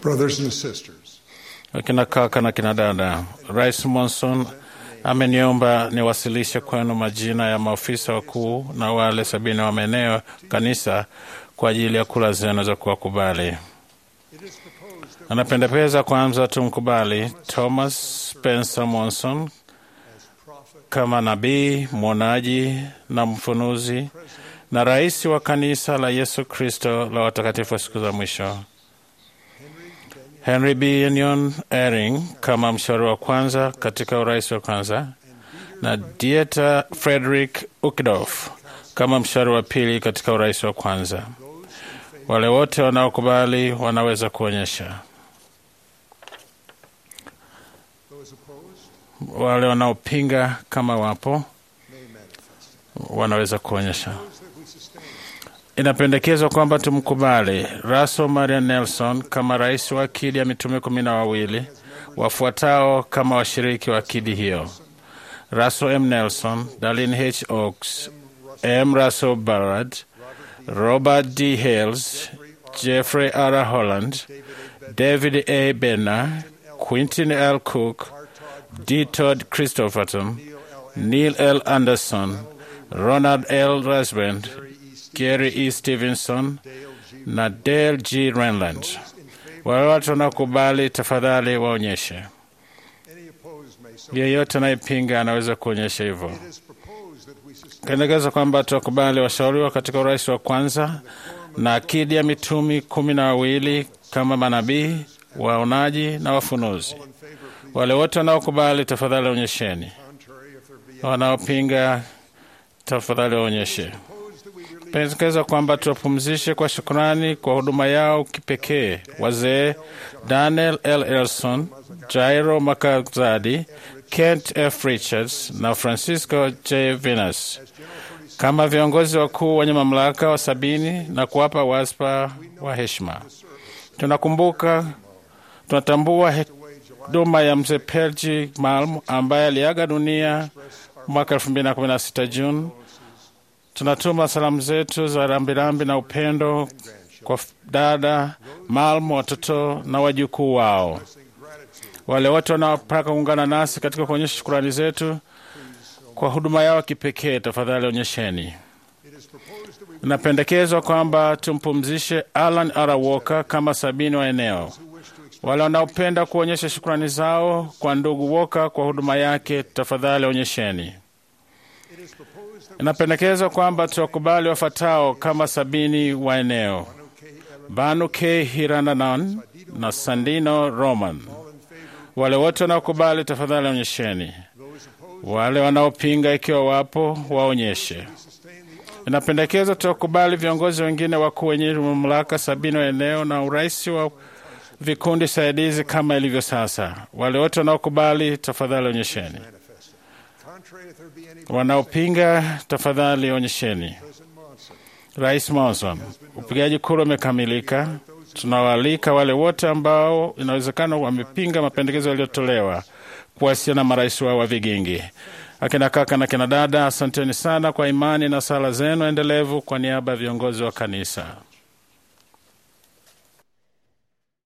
Brothers and sisters, Akina kaka na kina dada, Rais Monson ameniomba niwasilishe kwenu majina ya maofisa wakuu na wale 70 wa maeneo kanisa kwa ajili ya kura zenu za kuwakubali. Anapendekeza kwanza tumkubali Thomas Spencer Monson kama nabii, mwonaji na mfunuzi na rais wa kanisa la Yesu Kristo la watakatifu wa siku za mwisho. Henry B. Nyon Ehring kama mshauri wa kwanza katika urais wa kwanza na Dieter Frederick Uchtdorf kama mshauri wa pili katika urais wa kwanza. Wale wote wanaokubali wanaweza kuonyesha. Wale wanaopinga kama wapo wanaweza kuonyesha. Inapendekezwa kwamba tumkubali Russell Marion Nelson kama rais wa akidi ya mitume 12 wafuatao kama washiriki wa akidi hiyo: Russell M. Nelson, Darlene H. Oaks, M. Russell Ballard, Robert D. Hales, Jeffrey R. Holland, David A. Benner, Quentin L. Cook, D. Todd Christopherson, Neil L. Anderson, Ronald L. Rasband, Gary E. Stevenson na Dale G. Renland. Wale watu wanaokubali tafadhali waonyeshe. Yeyote anayepinga anaweza kuonyesha hivyo. Pendekeza kwamba tukubali washauriwa katika urais wa kwanza na akidi ya mitumi 12 kama manabii, waonaji na wafunuzi. Wale wote wanaokubali tafadhali onyesheni. Wanaopinga tafadhali waonyeshe. Pendekeza kwamba tuwapumzishe kwa shukrani kwa huduma yao kipekee wazee Daniel L. Elson, Jairo Makazadi, Kent F. Richards na Francisco J. Venus kama viongozi wakuu wenye mamlaka wa 70 na kuwapa waspa wa heshima. Tunatambua huduma ya mzee Pelgi Malm ambaye aliaga dunia mwaka 2016 Juni. Tunatuma salamu zetu za rambirambi na upendo kwa dada Malm, watoto na wajukuu wao. Wale wote wanaotaka kuungana nasi katika kuonyesha shukrani zetu kwa huduma yao kipekee, tafadhali onyesheni. Inapendekezwa kwamba tumpumzishe Alan R. Walker kama 70 wa eneo. Wale wanaopenda kuonyesha shukrani zao kwa ndugu Walker kwa huduma yake, tafadhali onyesheni. Inapendekezwa kwamba tuwakubali wafuatao kama 70 wa eneo: Banu K. Hirananan na Sandino Roman. Wale wote wanaokubali tafadhali onyesheni. Wale wanaopinga ikiwa wapo waonyeshe. Inapendekezwa tuwakubali viongozi wengine wakuu wenye mamlaka 70 wa eneo na urais wa vikundi saidizi kama ilivyo sasa. Wale wote wanaokubali tafadhali onyesheni. Wanaopinga tafadhali onyesheni. Rais Monson, upigaji kura umekamilika. Tunawaalika wale wote ambao inawezekana wamepinga mapendekezo yaliyotolewa kuwasiliana na marais wao wa vigingi. Akina kaka na kina dada, asanteni sana kwa imani na sala zenu endelevu kwa niaba ya viongozi wa kanisa.